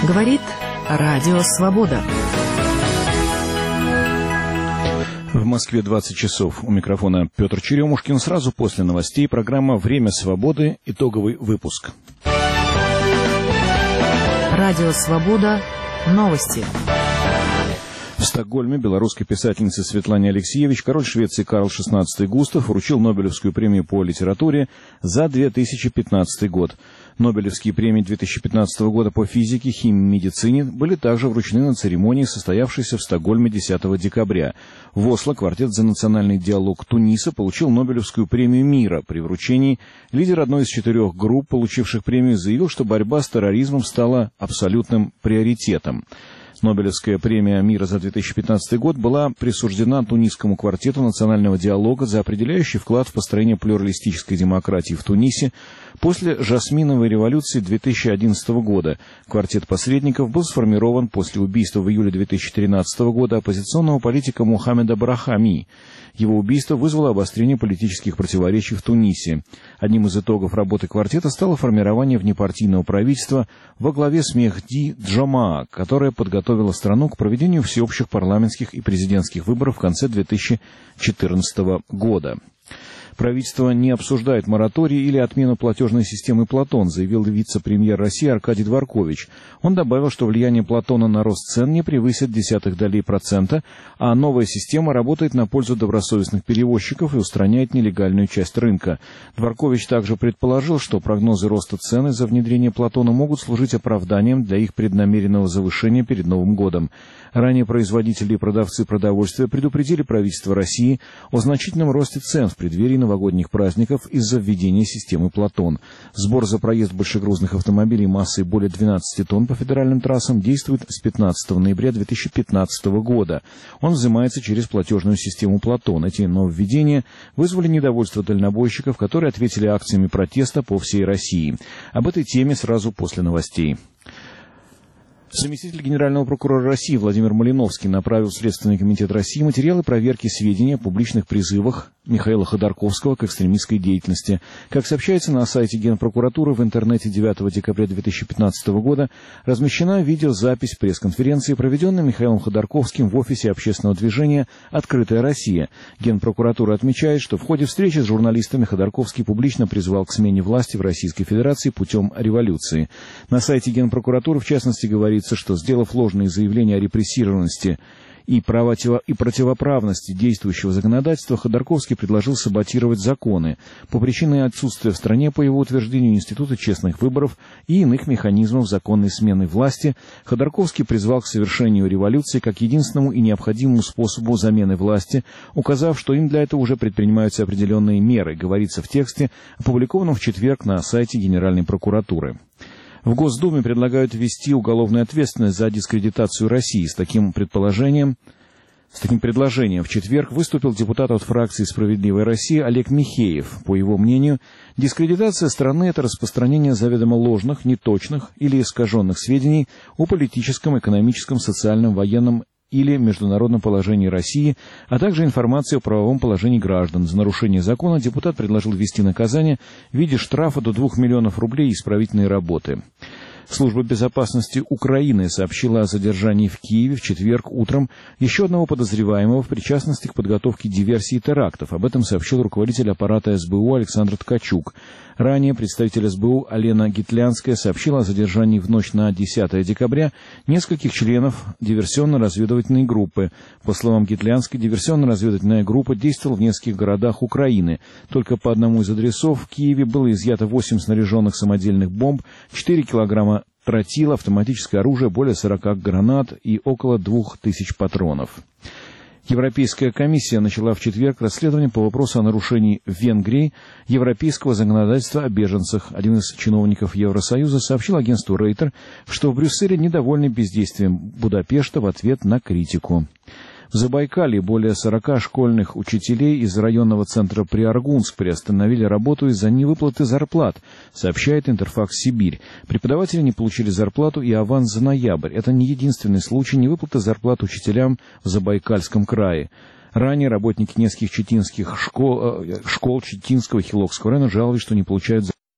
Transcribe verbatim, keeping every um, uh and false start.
Говорит Радио Свобода. В Москве двадцать часов. У микрофона Петр Черемушкин. Сразу после новостей программа «Время свободы». Итоговый выпуск. Радио Свобода. Новости. В Стокгольме белорусской писательнице Светлане Алексеевич король Швеции Карл шестнадцатый Густав вручил Нобелевскую премию по литературе за две тысячи пятнадцатый год. Нобелевские премии две тысячи пятнадцатого года по физике, химии и медицине были также вручены на церемонии, состоявшейся в Стокгольме десятого декабря. В Осло квартет за национальный диалог Туниса получил Нобелевскую премию мира. При вручении лидер одной из четырех групп, получивших премию, заявил, что борьба с терроризмом стала абсолютным приоритетом. Нобелевская премия мира за две тысячи пятнадцатый год была присуждена Тунисскому квартету национального диалога за определяющий вклад в построение плюралистической демократии в Тунисе после Жасминовой революции две тысячи одиннадцатого года. Квартет посредников был сформирован после убийства в июле две тысячи тринадцатого года оппозиционного политика Мухаммеда Брахами. Его убийство вызвало обострение политических противоречий в Тунисе. Одним из итогов работы квартета стало формирование внепартийного правительства во главе с Мехди Джамаа, которое подготовило страну к проведению всеобщих парламентских и президентских выборов в конце две тысячи четырнадцатого года. Правительство не обсуждает мораторий или отмену платежной системы «Платон», заявил вице-премьер России Аркадий Дворкович. Он добавил, что влияние «Платона» на рост цен не превысит десятых долей процента, а новая система работает на пользу добросовестных перевозчиков и устраняет нелегальную часть рынка. Дворкович также предположил, что прогнозы роста цен из-за внедрения «Платона» могут служить оправданием для их преднамеренного завышения перед Новым годом. Ранее производители и продавцы продовольствия предупредили правительство России о значительном росте цен в преддверии новогодних праздников из-за введения системы «Платон». Сбор за проезд большегрузных автомобилей массой более двенадцати тонн по федеральным трассам действует с пятнадцатого ноября две тысячи пятнадцатого года. Он взимается через платежную систему «Платон». Эти нововведения вызвали недовольство дальнобойщиков, которые ответили акциями протеста по всей России. Об этой теме сразу после новостей. Заместитель генерального прокурора России Владимир Малиновский направил в Следственный комитет России материалы проверки сведений о публичных призывах Михаила Ходорковского к экстремистской деятельности. Как сообщается на сайте Генпрокуратуры, в интернете девятого декабря две тысячи пятнадцатого года размещена видеозапись пресс-конференции, проведенной Михаилом Ходорковским в офисе общественного движения «Открытая Россия». Генпрокуратура отмечает, что в ходе встречи с журналистами Ходорковский публично призывал к смене власти в Российской Федерации путем революции. На сайте Генпрокуратуры, в частности, говорится, что, сделав ложные заявления о репрессированности и, против... и противоправности действующего законодательства, Ходорковский предложил саботировать законы по причине отсутствия в стране, по его утверждению, института честных выборов и иных механизмов законной смены власти. Ходорковский призвал к совершению революции как единственному и необходимому способу замены власти, указав, что им для этого уже предпринимаются определенные меры, говорится в тексте, опубликованном в четверг на сайте Генеральной прокуратуры. В Госдуме предлагают ввести уголовную ответственность за дискредитацию России. С таким предположением, с таким предложением в четверг выступил депутат от фракции «Справедливая Россия» Олег Михеев. По его мнению, дискредитация страны – это распространение заведомо ложных, неточных или искаженных сведений о политическом, экономическом, социальном, военном или международном положении России, а также информации о правовом положении граждан. За нарушение закона депутат предложил ввести наказание в виде штрафа до двух миллионов рублей и исправительной работы. Служба безопасности Украины сообщила о задержании в Киеве в четверг утром еще одного подозреваемого в причастности к подготовке диверсии и терактов. Об этом сообщил руководитель аппарата эс бэ у Александр Ткачук. Ранее представитель эс бэ у Алена Гитлянская сообщила о задержании в ночь на десятое декабря нескольких членов диверсионно-разведывательной группы. По словам Гитлянской, диверсионно-разведывательная группа действовала в нескольких городах Украины. Только по одному из адресов в Киеве было изъято восемь снаряженных самодельных бомб, четыре килограмма тротила, автоматическое оружие, более сорока гранат и около двух тысяч патронов. Европейская комиссия начала в четверг расследование по вопросу о нарушении в Венгрии европейского законодательства о беженцах. Один из чиновников Евросоюза сообщил агентству Рейтер, что в Брюсселе недовольны бездействием Будапешта в ответ на критику. В Забайкалье более сорока школьных учителей из районного центра Приаргунск приостановили работу из-за невыплаты зарплат, сообщает Интерфакс Сибирь. Преподаватели не получили зарплату и аванс за ноябрь. Это не единственный случай невыплаты зарплат учителям в Забайкальском крае. Ранее работники нескольких читинских школ, школ Читинского и Хилокского района жаловались, что не получают